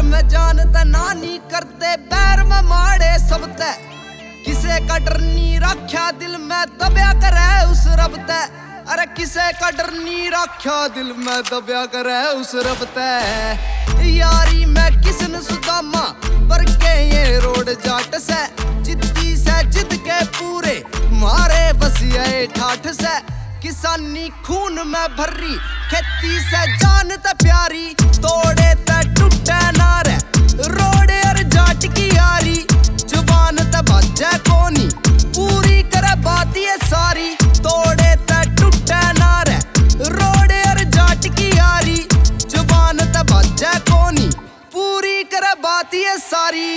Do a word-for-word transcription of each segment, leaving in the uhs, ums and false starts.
में जानते नानी करते पैर में माड़े सबते किसे का डर नी रख्या दिल में दबया करे उस रब ते। अरे किसे का डर नी रख्या दिल में दबया करे उस रब ते। यारी मैं किसन सुदामा पर के ये रोड जाट से जिद्दी से जिद के पूरे मारे बस ये ठाठ से। किसानी खून में भरी खेती से जानते प्यारी तोड़े ते टूटे नारे रोड़े और जाट की यारी जुबान ते बाजे कोनी पूरी करे बात ये सारी तोड़े ते टूटे नारे रोड़े और जाट की यारी जुबान ते बाजे कोनी पूरी करे बात ये सारी।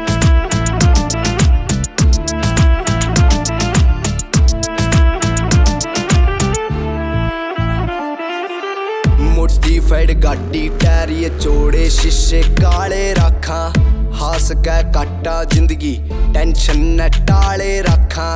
मोडिफाइड गाड़ी टायर ये चौड़े शीशे काले रखा हास के काटा जिंदगी टेंशन न टाले रखा।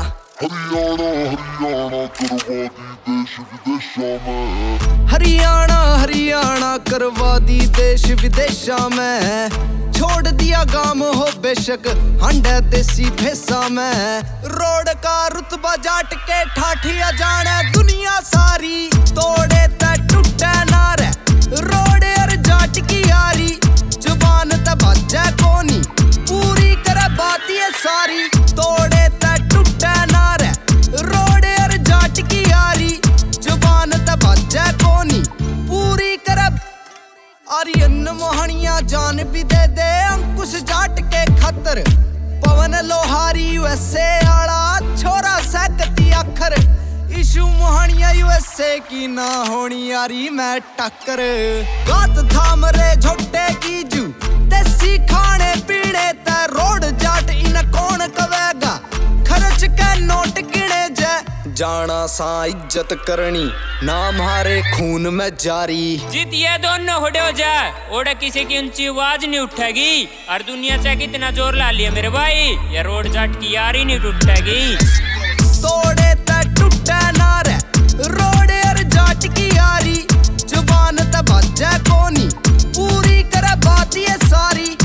हरियाणा हरियाणा करवा दी देश विदेशा में छोड़ दिया गांव हो बेशक हंडे देसी भेसा में। रोड का रुतबा जाट के ठाठिया जाने दुनिया सारी तोड़े ते टूटे नारे रोड़े और जाट की यारी जुबान ते बाजे कोनी पूरी करे बात ये सारी तोड़े ते टूटे नारे रोड़े और जाट की यारी जुबान ते बाजे कोनी पूरी करे। आर्यन मोहनिया जान भी दे दे अंकुश जाट के खतर पवन लोहारी यूएसए आला छोरा सकती अखर इशू मोहनिया यूएसए की ना होनी यारी मैं टक्कर। गात थाम रे झोटे की जू देसी खाने पीने ते रोड जाट इन कौन कवेगा खर्च के नोट गिने जे जाना सा इज्जत करनी नाम हारे खून में जारी। जित ये दोनों हो जा ओड़ा किसी की ऊंची आवाज नहीं उठेगी और दुनिया चाहे कितना जोर ला लिया मेरे भाई ये रोड जाट की यारी नहीं उठेगी। तोड़े ते टूटे नारे रोड़े और जाट की यारी जुबान ते बाजे कोनी पूरी करे बात ये सारी।